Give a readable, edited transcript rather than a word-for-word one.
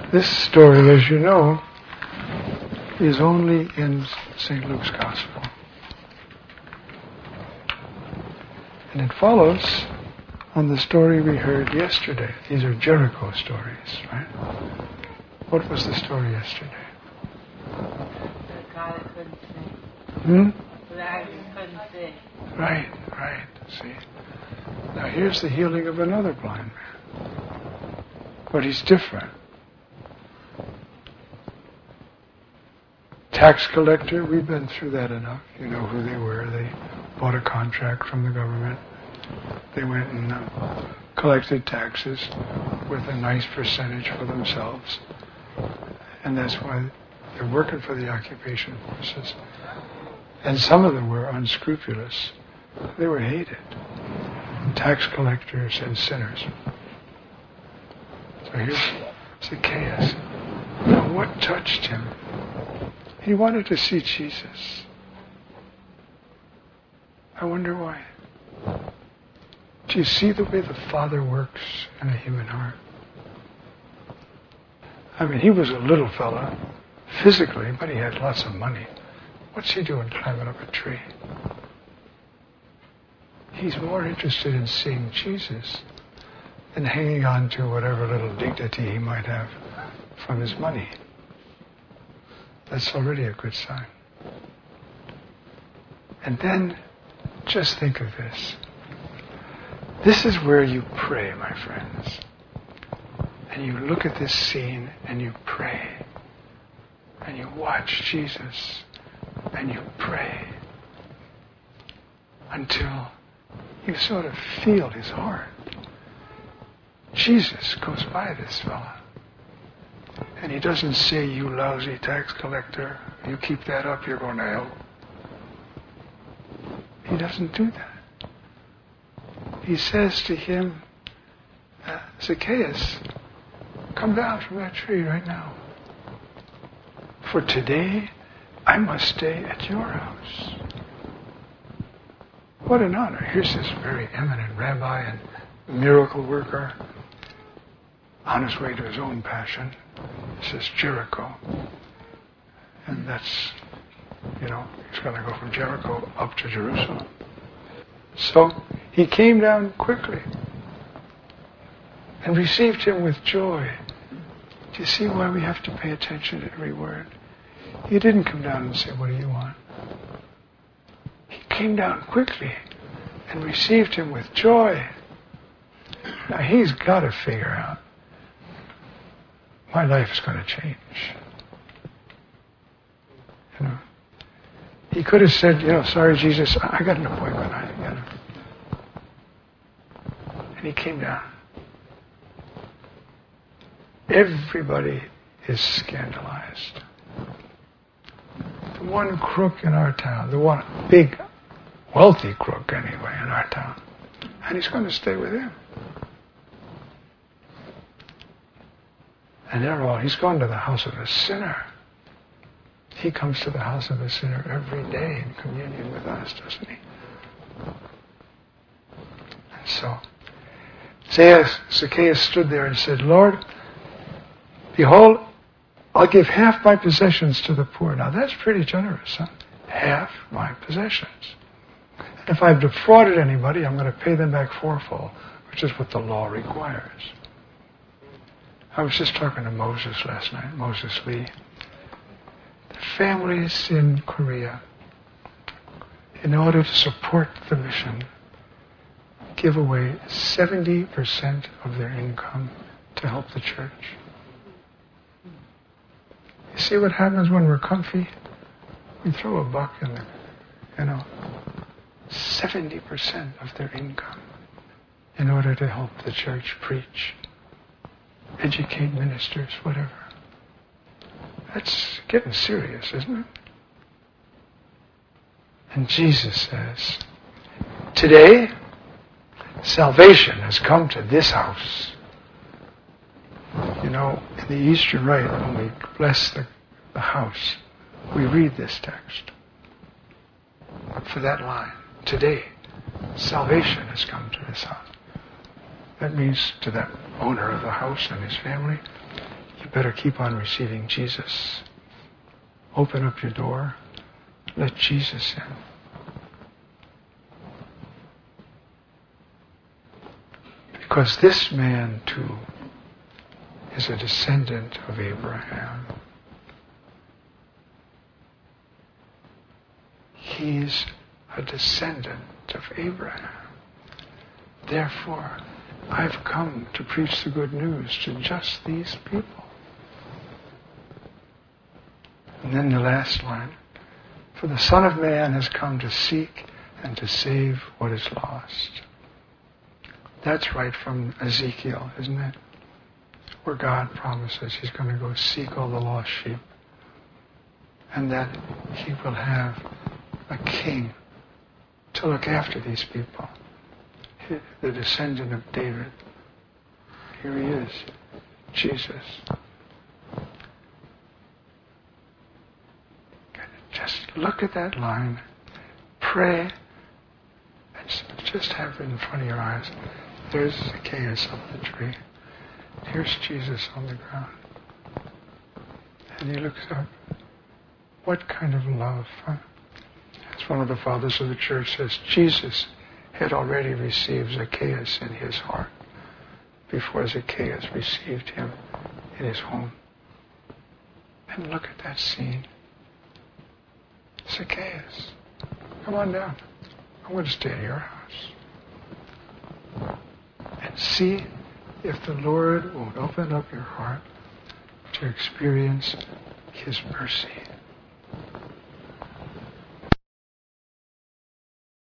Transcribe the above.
This story, as you know, is only in St. Luke's Gospel. And it follows on the story we heard yesterday. These are Jericho stories, right? What was the story yesterday? The guy that couldn't see. The guy that couldn't see. Right. See? Now here's the healing of another blind man. But he's different. Tax collector, we've been through that enough. You know who they were. They bought a contract from the government. They went and collected taxes with a nice percentage for themselves. And that's why they're working for the occupation forces. And some of them were unscrupulous. They were hated. Tax collectors and sinners. So here's Zacchaeus. Now what touched him? He wanted to see Jesus. I wonder why. Do you see the way the Father works in a human heart? I mean, he was a little fella, physically, but he had lots of money. What's he doing climbing up a tree? He's more interested in seeing Jesus than hanging on to whatever little dignity he might have from his money. That's already a good sign. And then, just think of this. This is where you pray, my friends. And you look at this scene and you pray. And you watch Jesus. And you pray. Until you sort of feel his heart. Jesus goes by this fella. And he doesn't say, you lousy tax collector, you keep that up, you're going to hell. He doesn't do that. He says to him, Zacchaeus, come down from that tree right now. For today, I must stay at your house. What an honor. Here's this very eminent rabbi and miracle worker on his way to his own passion. This is Jericho. And that's, he's going to go from Jericho up to Jerusalem. So he came down quickly and received him with joy. Do you see why we have to pay attention to every word? He didn't come down and say, what do you want? He came down quickly and received him with joy. Now he's got to figure out, my life is going to change. He could have said, sorry, Jesus, I got an appointment. And he came down. Everybody is scandalized. The one crook in our town, the one big, wealthy crook anyway in our town. And he's going to stay with him. And he's gone to the house of a sinner. He comes to the house of a sinner every day in communion with us, doesn't he? And so, Zacchaeus stood there and said, Lord, behold, I'll give half my possessions to the poor. Now that's pretty generous, huh? Half my possessions. And if I've defrauded anybody, I'm going to pay them back fourfold, which is what the law requires. I was just talking to Moses last night, Moses Lee. The families in Korea, in order to support the mission, give away 70% of their income to help the church. You see what happens when we're comfy? We throw a buck in there, 70% of their income in order to help the church preach, educate ministers, whatever. That's getting serious, isn't it? And Jesus says, today, salvation has come to this house. In the Eastern Rite, when we bless the house, we read this text. For that line, today, salvation has come to this house. That means to that owner of the house and his family, you you better keep on receiving Jesus. Open up your door. Let Jesus in. Because this man, too, is a descendant of Abraham. He's a descendant of Abraham. Therefore, I've come to preach the good news to just these people. And then the last line, for the Son of Man has come to seek and to save what is lost. That's right from Ezekiel, isn't it? Where God promises He's going to go seek all the lost sheep. And that He will have a king to look after these people. The descendant of David. Here He is, Jesus. Just look at that line, pray, and just have it in front of your eyes. There's Zacchaeus up the tree. Here's Jesus on the ground. And he looks up. What kind of love, huh? As one of the fathers of the church says, Jesus had already received Zacchaeus in his heart before Zacchaeus received him in his home. And look at that scene. Zacchaeus, come on down. I'm going to stay at your house. And see if the Lord won't open up your heart to experience His mercy.